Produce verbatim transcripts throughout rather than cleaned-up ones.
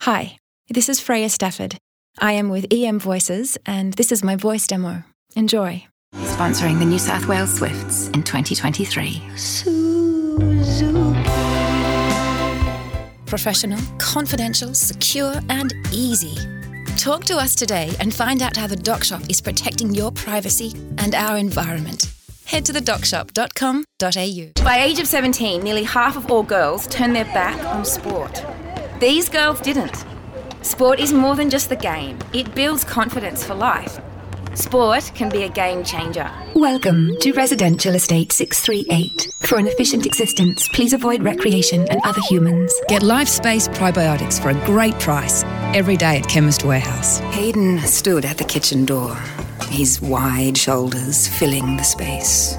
Hi, this is Freya Stafford. I am with E M Voices, and this is my voice demo. Enjoy. Sponsoring the New South Wales Swifts in twenty twenty-three. Professional, confidential, secure and easy. Talk to us today and find out how the Doc Shop is protecting your privacy and our environment. Head to the doc shop dot com dot a u. By age of seventeen, nearly half of all girls turn their back on sport. These girls didn't. Sport is more than just the game. It builds confidence for life. Sport can be a game changer. Welcome to Residential Estate six three eight. For an efficient existence, please avoid recreation and other humans. Get LifeSpace probiotics for a great price every day at Chemist Warehouse. Hayden stood at the kitchen door, his wide shoulders filling the space.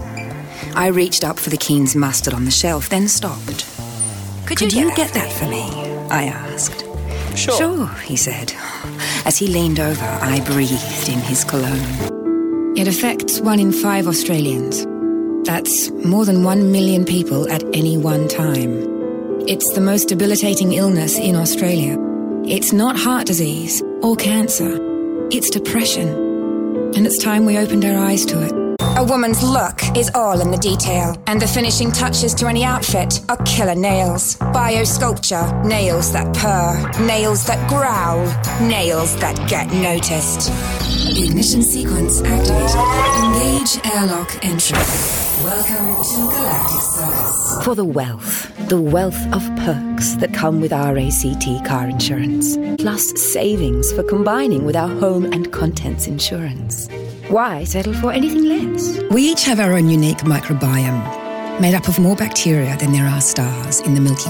I reached up for the Keen's mustard on the shelf, then stopped. Could, Could you, you get, that, get that for me? I asked. Sure. Sure, he said. As he leaned over, I breathed in his cologne. It affects one in five Australians. That's more than one million people at any one time. It's the most debilitating illness in Australia. It's not heart disease or cancer. It's depression. And it's time we opened our eyes to it. A woman's look is all in the detail, and the finishing touches to any outfit are killer nails. Biosculpture, nails that purr, nails that growl, nails that get noticed. Ignition sequence activated. Engage airlock entry. Welcome to Galactic Service. For the wealth, the wealth of perks that come with our A C T car insurance, plus savings for combining with our home and contents insurance. Why settle for anything less? We each have our own unique microbiome, made up of more bacteria than there are stars in the Milky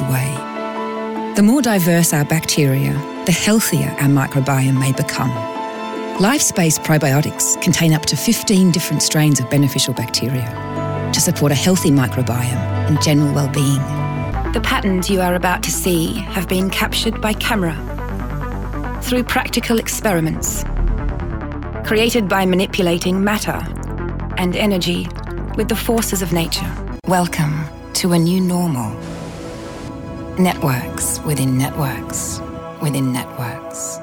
Way. The more diverse our bacteria, the healthier our microbiome may become. LifeSpace probiotics contain up to fifteen different strains of beneficial bacteria to support a healthy microbiome and general well-being. The patterns you are about to see have been captured by camera through practical experiments, created by manipulating matter and energy with the forces of nature. Welcome to a new normal. Networks within networks within networks.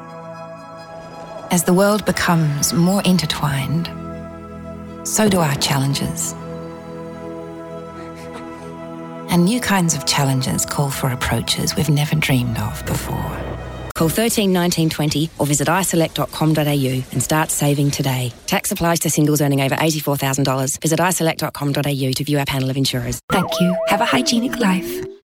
As the world becomes more intertwined, so do our challenges. And new kinds of challenges call for approaches we've never dreamed of before. Call thirteen nineteen twenty or visit i select dot com dot a u and start saving today. Tax applies to singles earning over eighty-four thousand dollars. Visit i select dot com dot a u to view our panel of insurers. Thank you. Have a hygienic life.